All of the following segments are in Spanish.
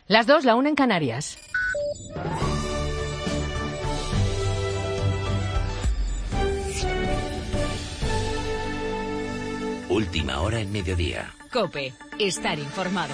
Las 2, la 1 en Canarias. Última hora en mediodía. COPE. Estar informado.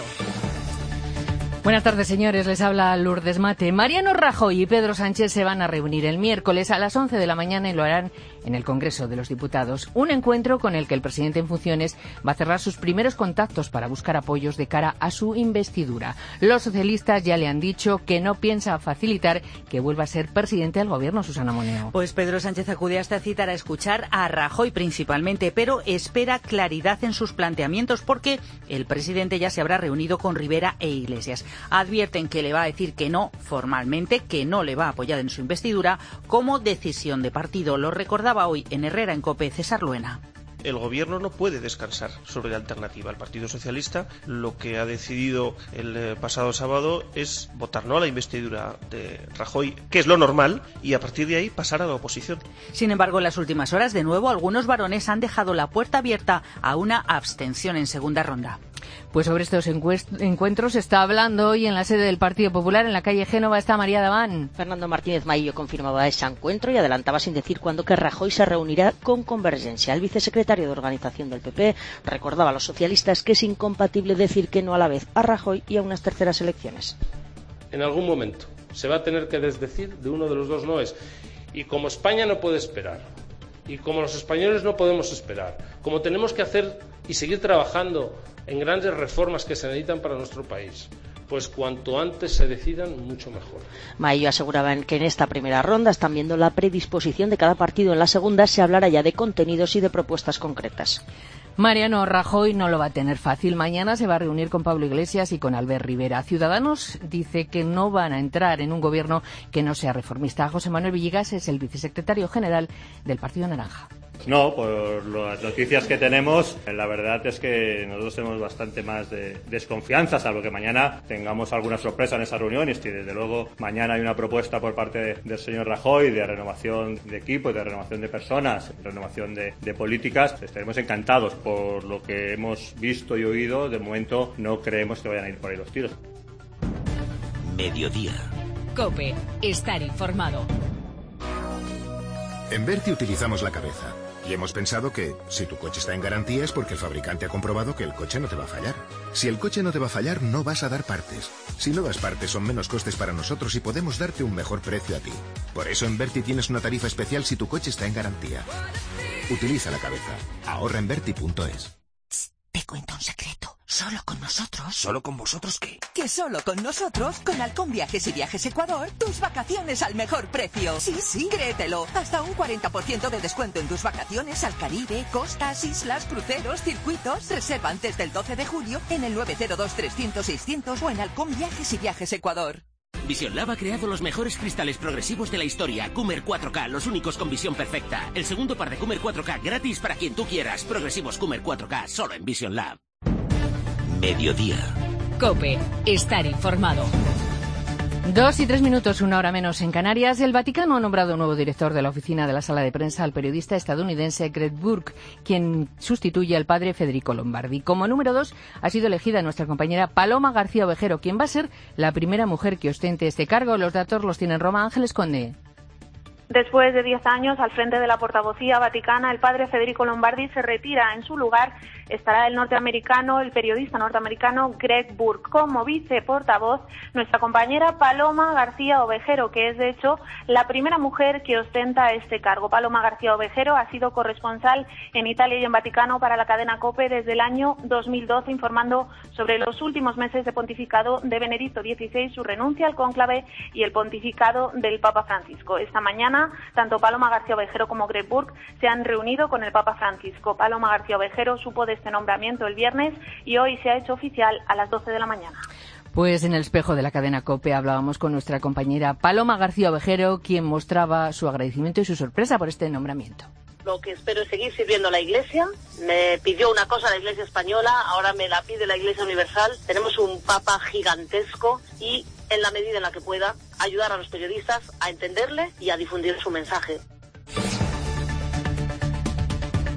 Buenas tardes, señores. Les habla Lourdes Mate. Mariano Rajoy y Pedro Sánchez se van a reunir el miércoles a las 11 de la mañana y lo harán en el Congreso de los Diputados. Un encuentro con el que el presidente en funciones va a cerrar sus primeros contactos para buscar apoyos de cara a su investidura. Los socialistas ya le han dicho que no piensa facilitar que vuelva a ser presidente del gobierno, Susana Moneo. Pues Pedro Sánchez acude a esta cita a escuchar a Rajoy principalmente, pero espera claridad en sus planteamientos porque el presidente ya se habrá reunido con Rivera e Iglesias. Advierten que le va a decir que no formalmente, que no le va a apoyar en su investidura como decisión de partido. Lo recordaba hoy en Herrera en COPE César Luena. El gobierno no puede descansar sobre la alternativa. El Partido Socialista lo que ha decidido el pasado sábado es votar no a la investidura de Rajoy, que es lo normal, y a partir de ahí pasar a la oposición. Sin embargo, en las últimas horas, de nuevo, algunos varones han dejado la puerta abierta a una abstención en segunda ronda. Pues sobre estos encuentros se está hablando hoy en la sede del Partido Popular, en la calle Génova. Está María Daván. Fernando Martínez Maillo confirmaba ese encuentro y adelantaba sin decir cuándo que Rajoy se reunirá con Convergencia. El vicesecretario de Organización del PP recordaba a los socialistas que es incompatible decir que no a la vez a Rajoy y a unas terceras elecciones. En algún momento se va a tener que desdecir de uno de los dos noes. Y como España no puede esperar, y como los españoles no podemos esperar, como tenemos que hacer y seguir trabajando en grandes reformas que se necesitan para nuestro país, pues cuanto antes se decidan, mucho mejor. Maillo aseguraba que en esta primera ronda están viendo la predisposición de cada partido. En la segunda se hablará ya de contenidos y de propuestas concretas. Mariano Rajoy no lo va a tener fácil. Mañana se va a reunir con Pablo Iglesias y con Albert Rivera. Ciudadanos dice que no van a entrar en un gobierno que no sea reformista. José Manuel Villegas es el vicesecretario general del Partido Naranja. No, por las noticias que tenemos, la verdad es que nosotros tenemos bastante más de desconfianza, salvo que mañana tengamos alguna sorpresa en esa reunión. Y desde luego mañana hay una propuesta por parte del señor Rajoy de renovación de equipo, de renovación de personas, renovación de políticas. Estaremos encantados por lo que hemos visto y oído. De momento no creemos que vayan a ir por ahí los tiros. Mediodía. COPE. Estar informado. En Berti utilizamos la cabeza. Y hemos pensado que si tu coche está en garantía es porque el fabricante ha comprobado que el coche no te va a fallar. Si el coche no te va a fallar, no vas a dar partes. Si no das partes, son menos costes para nosotros y podemos darte un mejor precio a ti. Por eso en Berti tienes una tarifa especial si tu coche está en garantía. Utiliza la cabeza. Ahorra en Berti.es. Te cuento un secreto. ¿Solo con nosotros? ¿Solo con vosotros qué? Que solo con nosotros, con Halcón Viajes y Viajes Ecuador, tus vacaciones al mejor precio. Sí, créetelo. Hasta un 40% de descuento en tus vacaciones al Caribe, costas, islas, cruceros, circuitos. Reserva antes del 12 de julio en el 902-300-600 o en Halcón Viajes y Viajes Ecuador. Vision Lab ha creado los mejores cristales progresivos de la historia. Coomer 4K, los únicos con visión perfecta. El segundo par de Coomer 4K gratis para quien tú quieras. Progresivos Coomer 4K, solo en Vision Lab. Mediodía. COPE. Estar informado. 2 y 3 minutos, una hora menos en Canarias. El Vaticano ha nombrado un nuevo director de la oficina de la sala de prensa al periodista estadounidense Greg Burke, quien sustituye al padre Federico Lombardi. Como número 2 ha sido elegida nuestra compañera Paloma García Ovejero, quien va a ser la primera mujer que ostente este cargo. Los datos los tiene en Roma. Ángeles Conde. Después de 10 años al frente de la portavocía vaticana, el padre Federico Lombardi se retira. En su lugar estará el periodista norteamericano Greg Burke. Como viceportavoz, nuestra compañera Paloma García Ovejero, que es de hecho la primera mujer que ostenta este cargo. Paloma García Ovejero ha sido corresponsal en Italia y en Vaticano para la cadena COPE desde el año 2012, informando sobre los últimos meses de pontificado de Benedicto XVI, su renuncia al cónclave y el pontificado del Papa Francisco. Esta mañana, tanto Paloma García Ovejero como Greg Burke se han reunido con el Papa Francisco. Paloma García Ovejero supo de este nombramiento el viernes y hoy se ha hecho oficial a las 12 de la mañana. Pues en el espejo de la cadena COPE hablábamos con nuestra compañera Paloma García Ovejero, quien mostraba su agradecimiento y su sorpresa por este nombramiento. Lo que espero es seguir sirviendo a la Iglesia. Me pidió una cosa la Iglesia española, ahora me la pide la Iglesia universal. Tenemos un Papa gigantesco y, en la medida en la que pueda, ayudar a los periodistas a entenderle y a difundir su mensaje.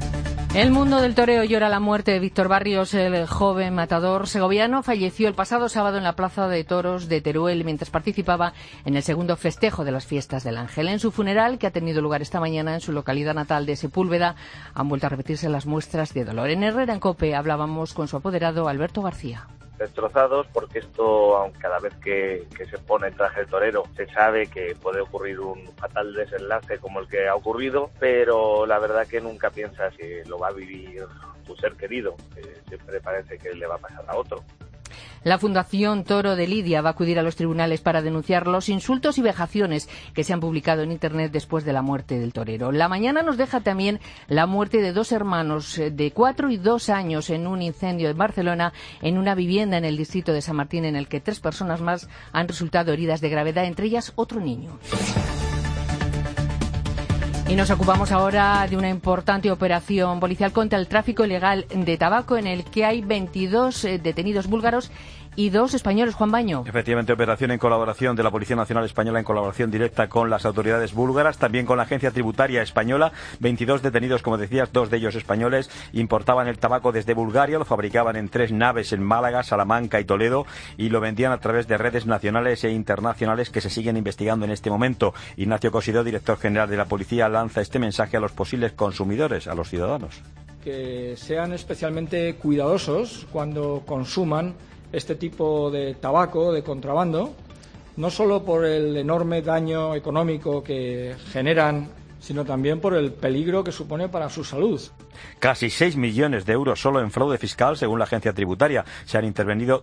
El mundo del toreo llora la muerte de Víctor Barrios, el joven matador segoviano. Falleció el pasado sábado en la Plaza de Toros de Teruel mientras participaba en el segundo festejo de las Fiestas del Ángel. En su funeral, que ha tenido lugar esta mañana en su localidad natal de Sepúlveda, han vuelto a repetirse las muestras de dolor. En Herrera en COPE hablábamos con su apoderado Alberto García. Destrozados porque esto, aunque cada vez que se pone el traje de torero se sabe que puede ocurrir un fatal desenlace como el que ha ocurrido, pero la verdad que nunca piensas que lo va a vivir tu ser querido, que siempre parece que le va a pasar a otro. La Fundación Toro de Lidia va a acudir a los tribunales para denunciar los insultos y vejaciones que se han publicado en Internet después de la muerte del torero. La mañana nos deja también la muerte de dos hermanos de 4 y 2 años en un incendio en Barcelona, en una vivienda en el distrito de San Martín, en el que 3 personas más han resultado heridas de gravedad, entre ellas otro niño. Y nos ocupamos ahora de una importante operación policial contra el tráfico ilegal de tabaco, en el que hay 22 detenidos búlgaros y 2 españoles. Juan Baño. Efectivamente, operación en colaboración de la Policía Nacional Española, en colaboración directa con las autoridades búlgaras, también con la Agencia Tributaria Española. 22 detenidos, como decías, 2 de ellos españoles. Importaban el tabaco desde Bulgaria, lo fabricaban en 3 naves en Málaga, Salamanca y Toledo, y lo vendían a través de redes nacionales e internacionales que se siguen investigando en este momento. Ignacio Cosidó, director general de la Policía, lanza este mensaje a los posibles consumidores, a los ciudadanos. Que sean especialmente cuidadosos cuando consuman este tipo de tabaco, de contrabando, no solo por el enorme daño económico que generan, sino también por el peligro que supone para su salud. Casi 6 millones de euros solo en fraude fiscal, según la agencia tributaria. Se han intervenido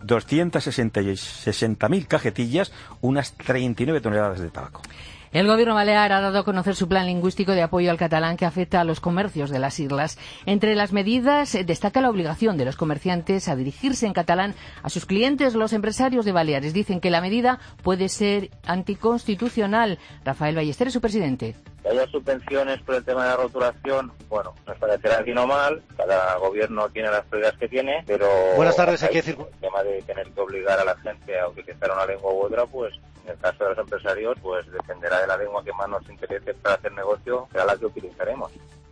260.000 cajetillas, unas 39 toneladas de tabaco. El Gobierno balear ha dado a conocer su plan lingüístico de apoyo al catalán que afecta a los comercios de las islas. Entre las medidas destaca la obligación de los comerciantes a dirigirse en catalán a sus clientes. Los empresarios de Baleares dicen que la medida puede ser anticonstitucional. Rafael Ballester es su presidente. Que haya subvenciones por el tema de la rotulación, bueno, nos parecerá bien o mal, cada gobierno tiene las prioridades que tiene, pero buenas tardes, el tema de tener que obligar a la gente a utilizar una lengua u otra, pues en el caso de los empresarios, pues dependerá de la lengua que más nos interese para hacer negocio, será la que utilizaremos.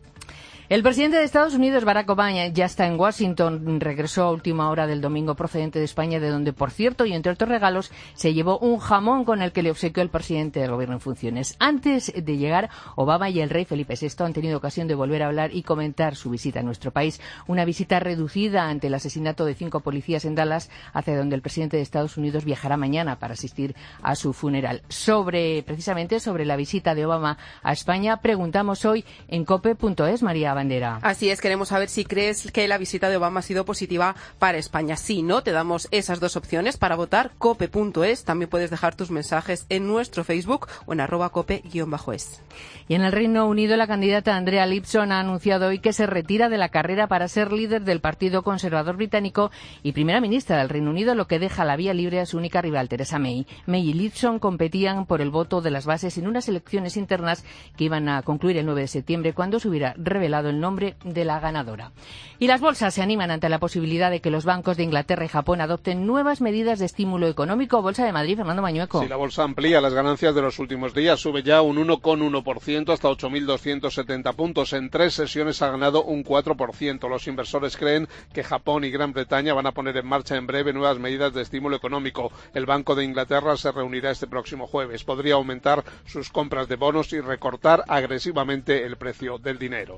El presidente de Estados Unidos, Barack Obama, ya está en Washington. Regresó a última hora del domingo procedente de España, de donde, por cierto, y entre otros regalos, se llevó un jamón con el que le obsequió el presidente del Gobierno en funciones. Antes de llegar, Obama y el rey Felipe VI han tenido ocasión de volver a hablar y comentar su visita a nuestro país. Una visita reducida ante el asesinato de 5 policías en Dallas, hacia donde el presidente de Estados Unidos viajará mañana para asistir a su funeral. Precisamente sobre la visita de Obama a España, preguntamos hoy en cope.es, María Bandera. Así es, queremos saber si crees que la visita de Obama ha sido positiva para España. Si no, te damos esas 2 opciones para votar, cope.es. También puedes dejar tus mensajes en nuestro Facebook o en @cope_es. Y en el Reino Unido, la candidata Andrea Leadsom ha anunciado hoy que se retira de la carrera para ser líder del Partido Conservador Británico y primera ministra del Reino Unido, lo que deja la vía libre a su única rival, Theresa May. May y Leadsom competían por el voto de las bases en unas elecciones internas que iban a concluir el 9 de septiembre, cuando se hubiera revelado el nombre de la ganadora. Y las bolsas se animan ante la posibilidad de que los bancos de Inglaterra y Japón adopten nuevas medidas de estímulo económico. Bolsa de Madrid, Fernando Mañueco. Sí, la bolsa amplía las ganancias de los últimos días. Sube ya un 1,1% hasta 8.270 puntos. En 3 sesiones ha ganado un 4%. Los inversores creen que Japón y Gran Bretaña van a poner en marcha en breve nuevas medidas de estímulo económico. El Banco de Inglaterra se reunirá este próximo jueves. Podría aumentar sus compras de bonos y recortar agresivamente el precio del dinero.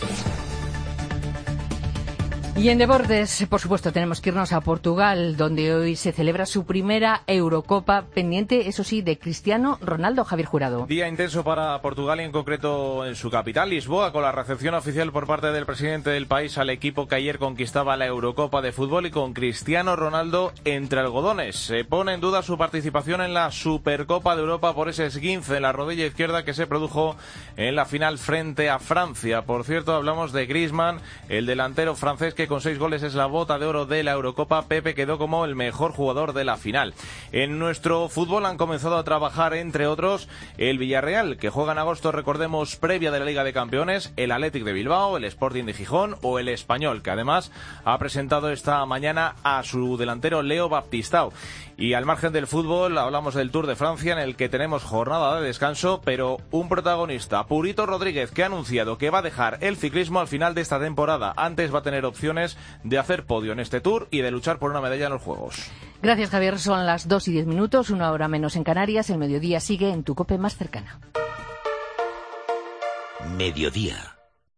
Y en deportes, por supuesto, tenemos que irnos a Portugal, donde hoy se celebra su primera Eurocopa, pendiente, eso sí, de Cristiano Ronaldo. Javier Jurado. Día intenso para Portugal y en concreto en su capital, Lisboa, con la recepción oficial por parte del presidente del país al equipo que ayer conquistaba la Eurocopa de fútbol y con Cristiano Ronaldo entre algodones. Se pone en duda su participación en la Supercopa de Europa por ese esguince en la rodilla izquierda que se produjo en la final frente a Francia. Por cierto, hablamos de Griezmann, el delantero francés que con 6 goles, es la bota de oro de la Eurocopa. Pepe quedó como el mejor jugador de la final. En nuestro fútbol han comenzado a trabajar, entre otros, el Villarreal, que juega en agosto, recordemos, previa de la Liga de Campeones, el Athletic de Bilbao, el Sporting de Gijón o el Español, que además ha presentado esta mañana a su delantero Leo Baptistao. Y al margen del fútbol, hablamos del Tour de Francia, en el que tenemos jornada de descanso, pero un protagonista, Purito Rodríguez, que ha anunciado que va a dejar el ciclismo al final de esta temporada. Antes va a tener opciones de hacer podio en este Tour y de luchar por una medalla en los Juegos. Gracias, Javier. Son las 2:10, 1 hora menos en Canarias. El mediodía sigue en tu COPE más cercana. Mediodía.